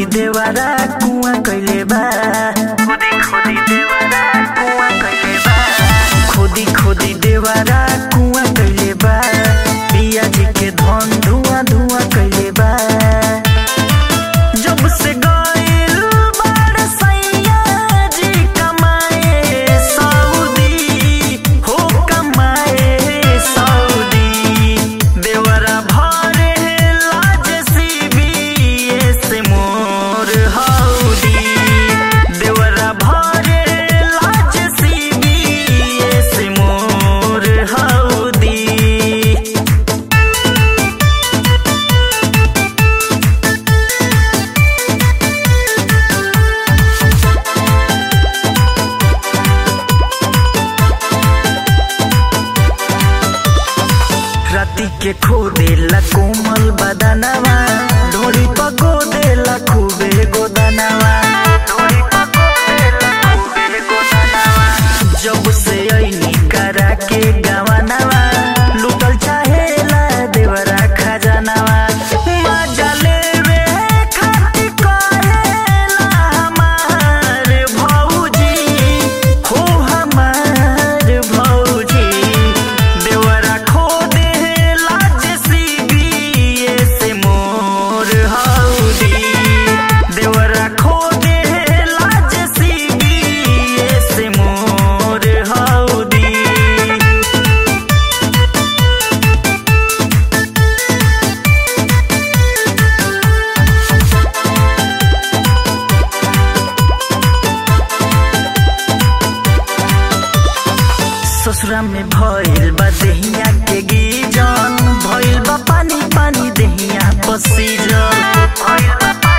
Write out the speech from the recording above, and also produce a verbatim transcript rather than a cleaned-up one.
देवारा कुआं कइले बा खोदी खोदी देवारा कुआं कइले बा खोदी खोदी देवारा कुआं कइले बा पिया जी के धन धुआं धुआं कइले बा जब से गइल बाड़ सैया जी कमाए सऊदी हो कमाए सऊदी देवरा भरे लाज सीबीएस मोर हौदी देवरा भरे लाज सीबीएस मोर हौदी। राती के खो देला कोमल बदनवा डोरी पको देला खूबे गोदनवा डोरी पको देला खूबे गोदनवा जब से ऐनी करा के गवनवा लुटल चाहेला देवरा खजानवा मजा लेवे खाती कहेला हमार भौजी हो हमार भौजी देवरा खो लाज सीबीएस मोर हौदी देवरा खो दे लाज सीबीएस मोर हौदी। ससुरा में भइल बा देहिया के गीजन भइल बा पानी पानी देहिया पसीजन भइल बा